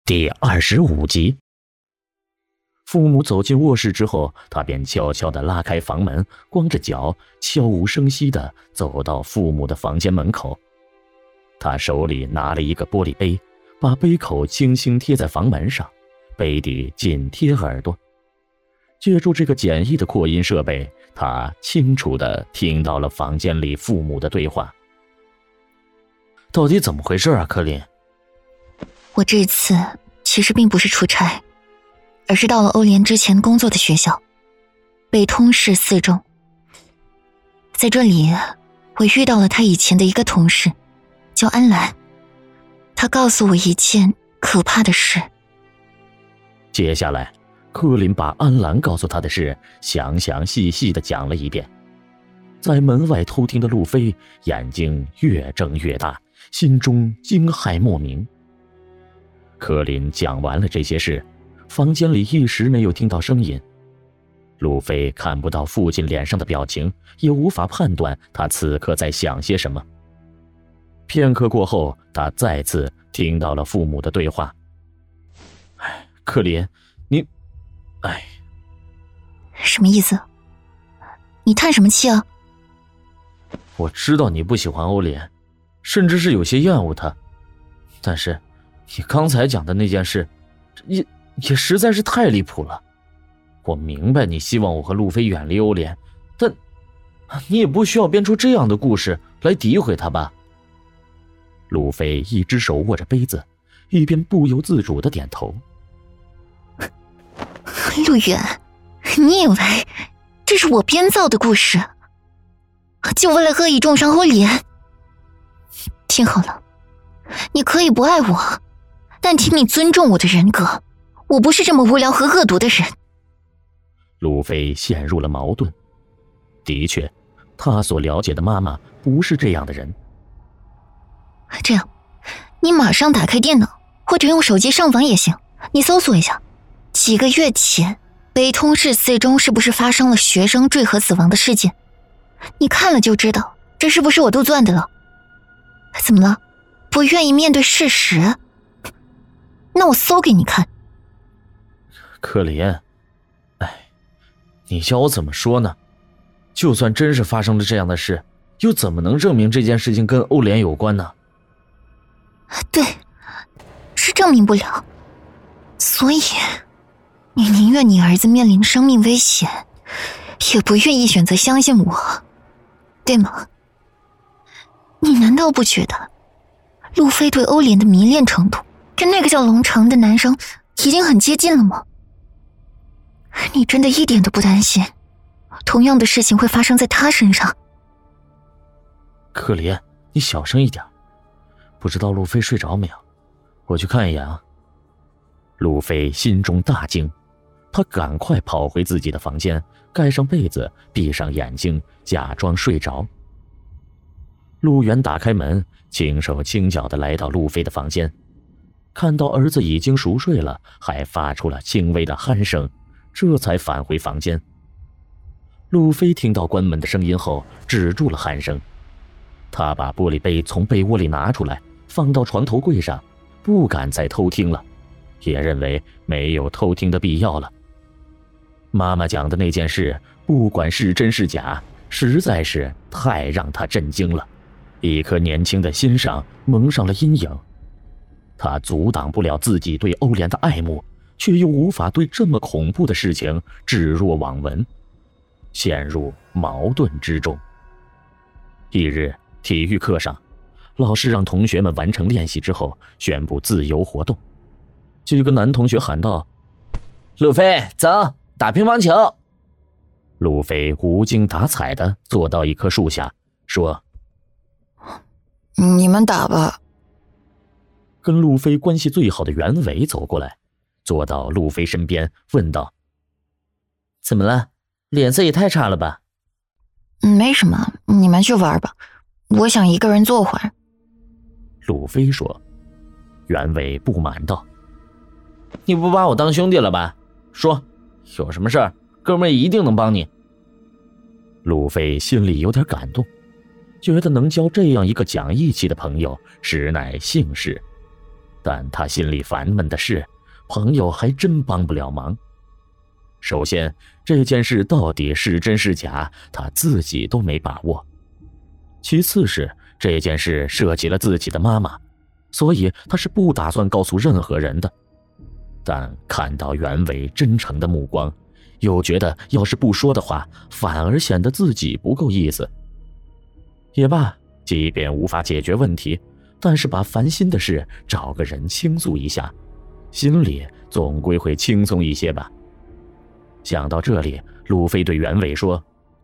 第25集。父母走进卧室之后，他便悄悄地拉开房门，光着脚，悄无声息地走到父母的房间门口。他手里拿了一个玻璃杯，把杯口轻轻贴在房门上，杯底紧贴耳朵。借助这个简易的扩音设备，他清楚地听到了房间里父母的对话。到底怎么回事啊，柯林？ 我这次其实并不是出差，而是到了欧联之前工作的学校，北通市4中。在这里，我遇到了他以前的一个同事，叫安兰。他告诉我一件可怕的事。 接下来，柯林把安兰告诉他的事详详细细地讲了一遍。在门外偷听的路飞眼睛越睁越大，心中惊骇莫名。柯林讲完了这些事，房间里一时没有听到声音。路飞看不到父亲脸上的表情，也无法判断他此刻在想些什么。片刻过后，他再次听到了父母的对话。柯林，你…… 什么意思？你叹什么气啊？ 我知道你不喜欢欧联，甚至是有些厌恶他，但是你刚才讲的那件事，也实在是太离谱了。我明白你希望我和路飞远离欧联，但你也不需要编出这样的故事来诋毁他吧。路飞一只手握着杯子，一边不由自主地点头。 陆远，你以为这是我编造的故事，就为了恶意重伤欧联？听好了，你可以不爱我，但请你尊重我的人格，我不是这么无聊和恶毒的人。 路飞陷入了矛盾。的确，他所了解的妈妈不是这样的人。 这样，你马上打开电脑，或者用手机上网也行，你搜索一下，几个月前北通市4中是不是发生了学生坠河死亡的事件？你看了就知道这是不是我杜撰的了。怎么了？不愿意面对事实？那我搜给你看。 柯林，你叫我怎么说呢？就算真是发生了这样的事，又怎么能证明这件事情跟欧联有关呢？ 对，是证明不了。所以你宁愿你儿子面临生命危险，也不愿意选择相信我，对吗？你难道不觉得路飞对欧联的迷恋程度跟那个叫龙城的男生已经很接近了吗？你真的一点都不担心同样的事情会发生在他身上？ 柯林，你小声一点，不知道路飞睡着没有？我去看一眼啊。路飞心中大惊，他赶快跑回自己的房间，盖上被子，闭上眼睛，假装睡着。陆远打开门，轻手轻脚地来到路飞的房间，看到儿子已经熟睡了，还发出了轻微的鼾声，这才返回房间。路飞听到关门的声音后，止住了鼾声。他把玻璃杯从被窝里拿出来，放到床头柜上，不敢再偷听了，也认为没有偷听的必要了。妈妈讲的那件事，不管是真是假，实在是太让他震惊了，一颗年轻的心上蒙上了阴影。他阻挡不了自己对欧联的爱慕，却又无法对这么恐怖的事情置若罔闻，陷入矛盾之中。一日体育课上，老师让同学们完成练习之后宣布自由活动。几个男同学喊道：路飞，走，打乒乓球。路飞无精打采地坐到一棵树下，说： 你们打吧。 跟路飞关系最好的袁伟走过来，坐到路飞身边，问道：怎么了？脸色也太差了吧？ 没什么，你们去玩吧，我想一个人坐会儿。 路飞说。袁伟不满道：你不把我当兄弟了吧？说，有什么事儿，哥们儿一定能帮你。路飞心里有点感动，觉得能交这样一个讲义气的朋友实乃幸事。 但他心里烦闷的是，朋友还真帮不了忙。首先，这件事到底是真是假，他自己都没把握。其次是这件事涉及了自己的妈妈，所以他是不打算告诉任何人的。但看到袁伟真诚的目光，又觉得要是不说的话，反而显得自己不够意思。也罢，即便无法解决问题，但是把烦心的事找个人倾诉一下，心里总归会轻松一些吧。想到这里，路飞对袁伟说：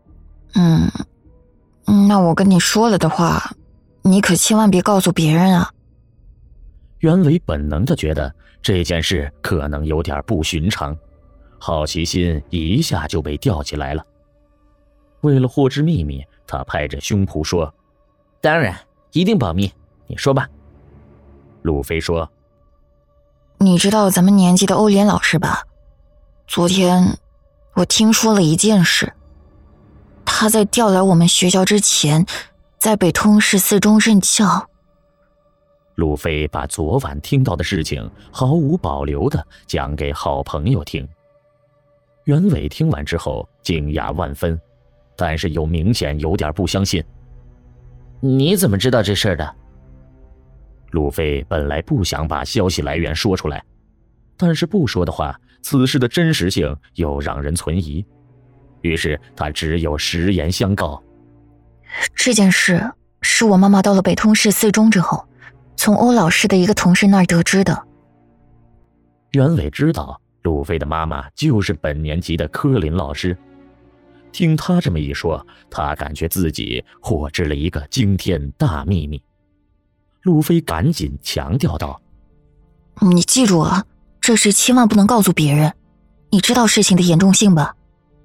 那我跟你说了的话，你可千万别告诉别人啊。 袁伟本能地觉得这件事可能有点不寻常，好奇心一下就被吊起来了。为了获知秘密，他拍着胸脯说：当然，一定保密，你说吧。路飞说： 你知道咱们年级的欧莲老师吧？昨天我听说了一件事，他在调来我们学校之前，在北通市4中任教。 路飞把昨晚听到的事情毫无保留地讲给好朋友听。袁伟听完之后惊讶万分，但是又明显有点不相信。你怎么知道这事儿的？路飞本来不想把消息来源说出来，但是不说的话，此事的真实性又让人存疑，于是他只有实言相告。 这件事是我妈妈到了北通市4中之后，从欧老师的一个同事那儿得知的。 袁伟知道路飞的妈妈就是本年级的柯林老师，听他这么一说，他感觉自己获知了一个惊天大秘密。路飞赶紧强调道： 你记住啊，这事千万不能告诉别人，你知道事情的严重性吧？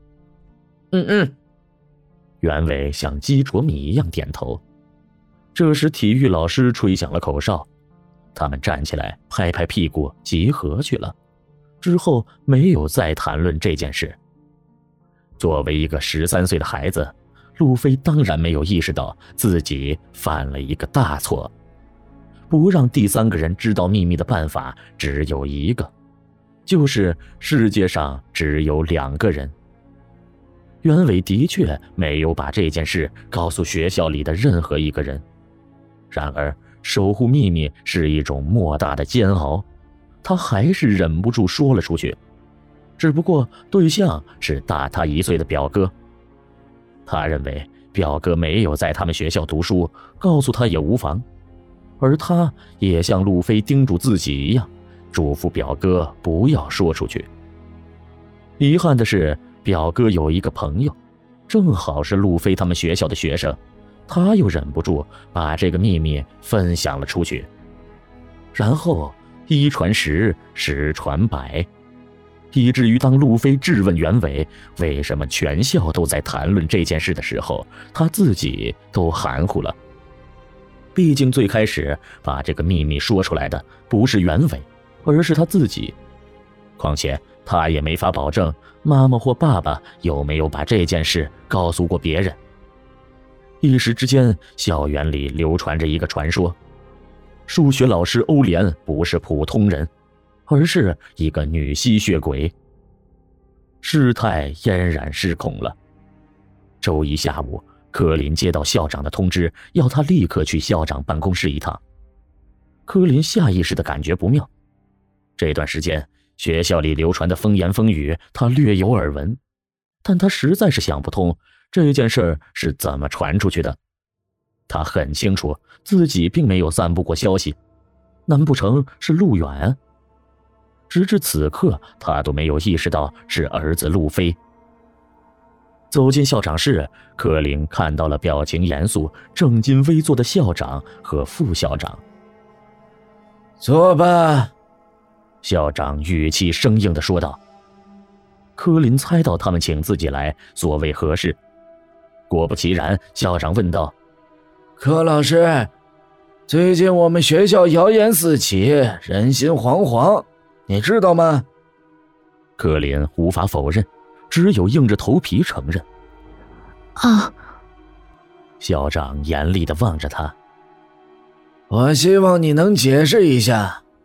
袁伟像鸡啄米一样点头。这时体育老师吹响了口哨，他们站起来拍拍屁股集合去了，之后没有再谈论这件事。作为一个13岁的孩子，路飞当然没有意识到自己犯了一个大错。不让第三个人知道秘密的办法只有一个，就是世界上只有2个人。袁伟的确没有把这件事告诉学校里的任何一个人，然而守护秘密是一种莫大的煎熬，他还是忍不住说了出去。只不过对象是大他1岁的表哥。他认为表哥没有在他们学校读书，告诉他也无妨，而他也像路飞叮嘱自己一样，嘱咐表哥不要说出去。遗憾的是，表哥有一个朋友，正好是路飞他们学校的学生，他又忍不住把这个秘密分享了出去。然后1传10，10传100，以至于当路飞质问袁伟为什么全校都在谈论这件事的时候，他自己都含糊了。毕竟最开始把这个秘密说出来的不是袁伟，而是他自己。况且他也没法保证妈妈或爸爸有没有把这件事告诉过别人。一时之间，校园里流传着一个传说，数学老师欧莲不是普通人，而是一个女吸血鬼。事态嫣然失控了。周一下午，柯林接到校长的通知，要他立刻去校长办公室一趟。柯林下意识地感觉不妙，这段时间学校里流传的风言风语他略有耳闻，但他实在是想不通这件事是怎么传出去的。他很清楚自己并没有散布过消息，难不成是路远？直至此刻，他都没有意识到是儿子路飞。走进校长室，柯林看到了表情严肃、正襟危坐的校长和副校长。 坐吧， 校长语气生硬地说道。柯林猜到他们请自己来，所谓何事？果不其然，校长问道： 柯老师，最近我们学校谣言四起，人心惶惶，你知道吗？ 柯林无法否认，只有硬着头皮承认。 啊！ 校长严厉地望着他。 我希望你能解释一下，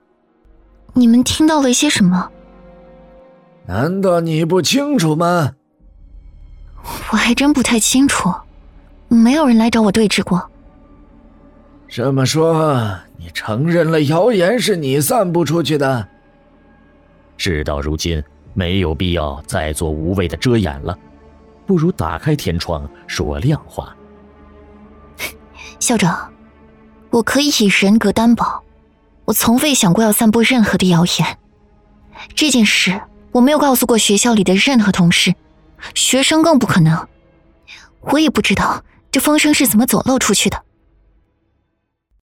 你们听到了些什么？ 难道你不清楚吗？ 我还真不太清楚，没有人来找我对质过。 这么说，你承认了谣言是你散布出去的？ 事到如今，没有必要再做无谓的遮掩了，不如打开天窗说亮话。 校长，我可以以人格担保，我从未想过要散布任何的谣言。这件事我没有告诉过学校里的任何同事，学生更不可能。我也不知道这风声是怎么走漏出去的。